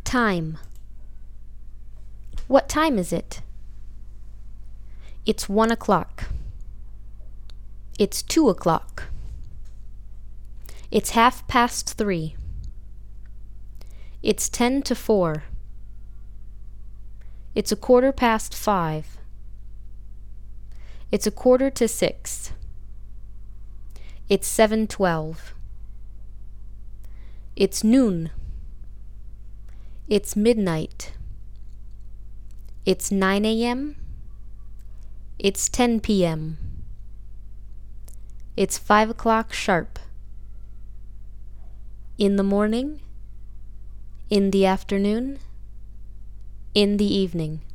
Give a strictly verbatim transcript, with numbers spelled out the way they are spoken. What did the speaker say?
Time. What time is it? It's one o'clock. It's two o'clock. It's half past three. It's ten to four. It's a quarter past five. It's a quarter to six. It's seven twelve. It's noon. It's midnight. It's nine a.m. It's ten p.m. It's five o'clock sharp. In the morning, in the afternoon, in the evening.